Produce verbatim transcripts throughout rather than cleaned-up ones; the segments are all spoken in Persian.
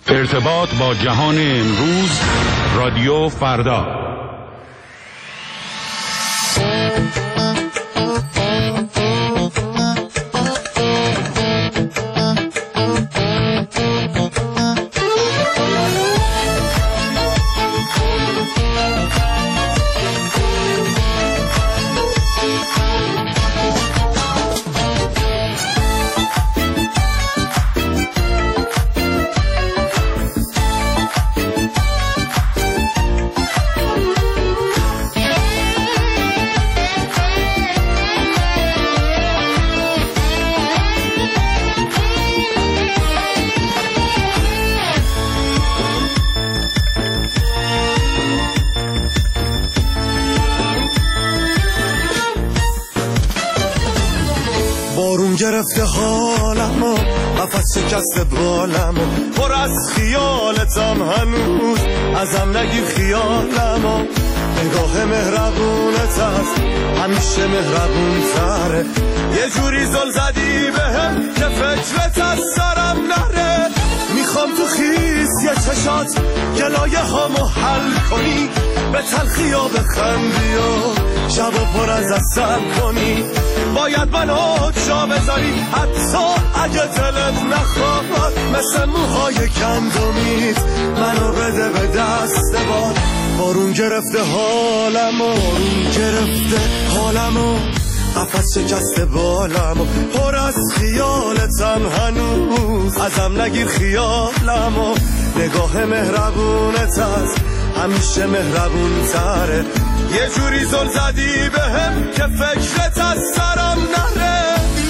ارتباط با جهان امروز، رادیو فردا. گرفته حالمو، قفس شکسته بالمو، پر از خیالتم هنوز، ازم نگیر خیالمو. نگاه مهربونت هست، همیشه مهربون تره، یه جوری زل زدی بهم که فکرت از سرم نره. میخوام تو خیس یه چشات گلایه هامو حل کنی، به تلخی ها بخندی و شب و پر از اثر کنی. باید منو جا بذاری حتی اگه دلت نخواد، مثل موهای گندمیت منو بده به دست باد. بارون گرفته حالمو، بارون گرفته حالمو، قفس شکسته بالمو، پر از خیالتم هنوز، ازم نگیر خیالمو. نگاه مهربونت هست، همیشه مهربون تره، یه جوری زل زدی بهم که فکرت از سرم نره.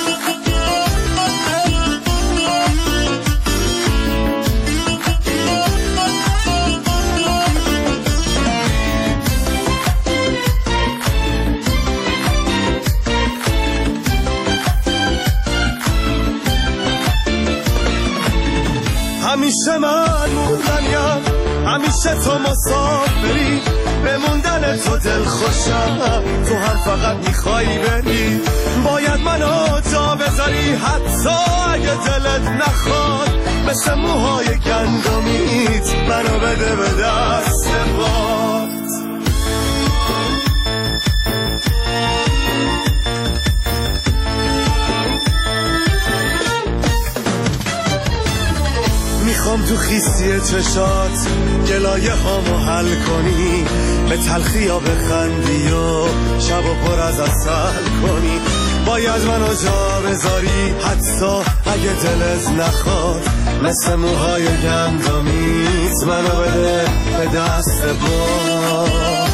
همیشه من موندنیم، همیشه تو مسافری، به موندن تو دل خوشم، تو هم فقط میخوایی بری. باید منو جا بذاری حتی اگه دلت نخواد، مثل موهای گندمیت منو بده به دست باد. میخوام تو خیسی چشات گلایه هامو حل کنی، به تلخی ها بخندی و شب و پر از عسل کنی. باید منو جا بذاری حتی اگه دلت نخواد، مثل موهای گندمیت منو بده به دست باد.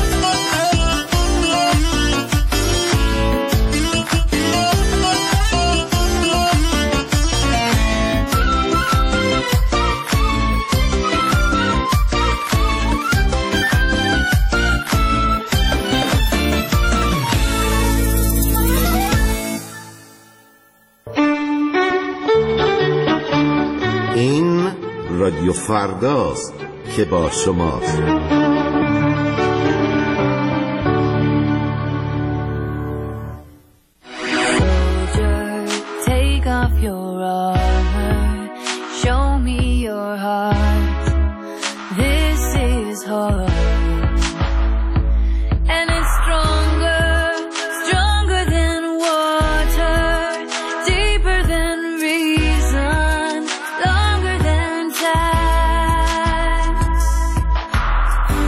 رادیو فرداست که با شماست. Take off your armor, show me your heart. This is hard, and it's stronger, stronger than water, deeper than reason, longer than time.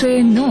نقاش نو.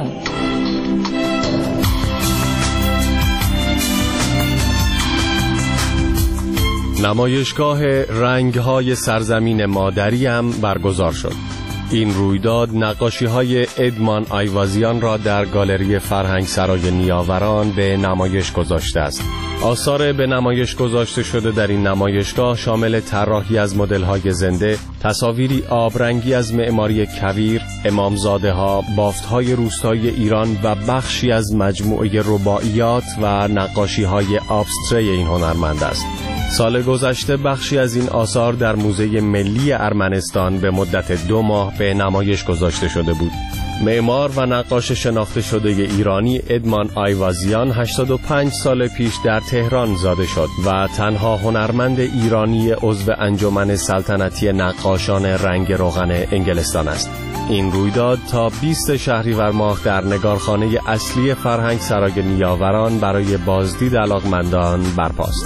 نمایشگاه رنگ‌های سرزمین مادری هم برگزار شد. این رویداد نقاشی‌های ادمان آیوازیان را در گالری فرهنگ سرای نیاوران به نمایش گذاشته است. آثار به نمایش گذاشته شده در این نمایشگاه شامل طراحی از مدل‌های زنده، تصاویری آبرنگی از معماری کویر، امامزاده‌ها، بافت‌های روستایی ایران و بخشی از مجموعه رباعیات و نقاشی‌های ابستری این هنرمند است. سال گذشته بخشی از این آثار در موزه ملی ارمنستان به مدت دو ماه به نمایش گذاشته شده بود. معمار و نقاش شناخته شده ایرانی ادمان آیوازیان هشتاد و پنج سال پیش در تهران زاده شد و تنها هنرمند ایرانی عضو انجمن سلطنتی نقاشان رنگ روغن انگلستان است. این رویداد تا بیست شهریور ماه در نگارخانه اصلی فرهنگ سرای نیاوران برای بازدید علاقمندان برپاست.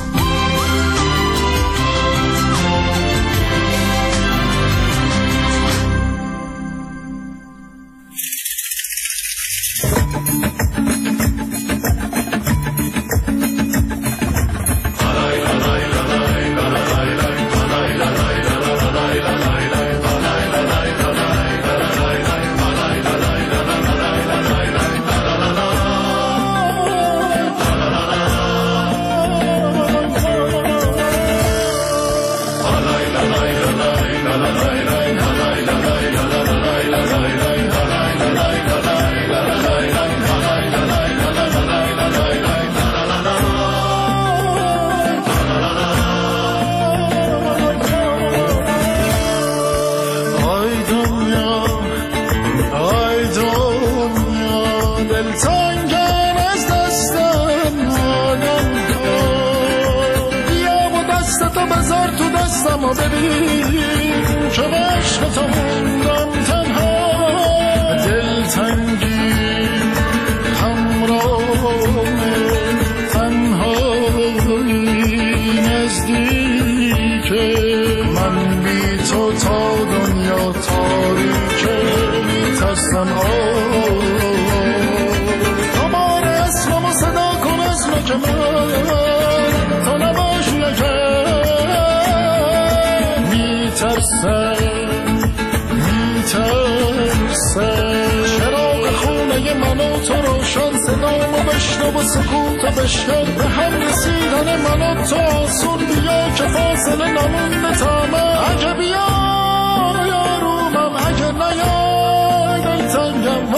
و سکوت بشکن به هم رسیدن من و تو آسون بیا که فاصله نمونده تامه اگه بیا یارومم اگه نیای دل تنگم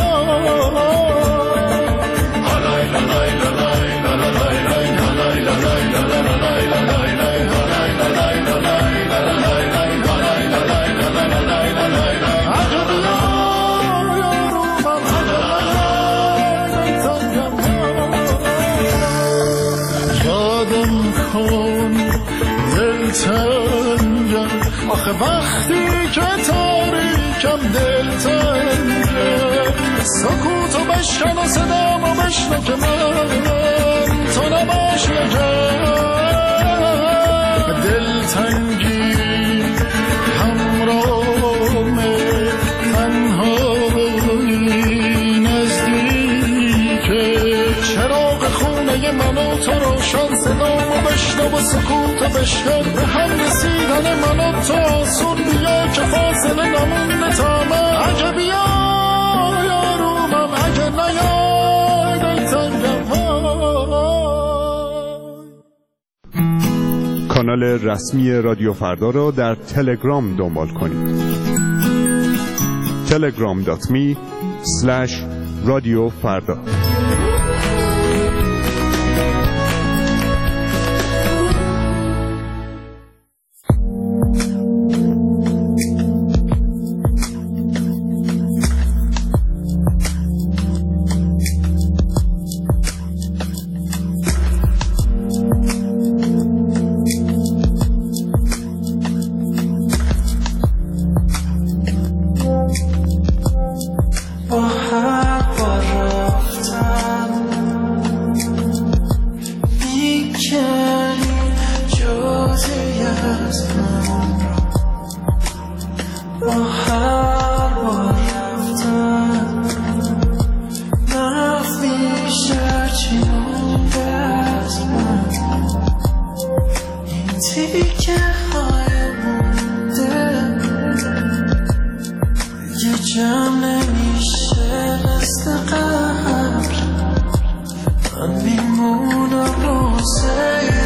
آخه وقتی که تاریکم دل تنگه سکوتو بشکن و صدامو بشنو که من تو نباش نگه دل تنگی همراهمه تنهایی نزدیکه چراغ خونه من و تو روشن صدامو بشنو و سکوتو بشکن به هم رسیدن من و تو آسون بیا که فاصله نمونده تامه اگه بیا یارومم اگه نیای دل تنگم کانال رسمی رادیو فردا را در تلگرام دنبال کنید. تلگرام دات می اسلش رادیو فردا. با حق با رفتن من میمونم واسه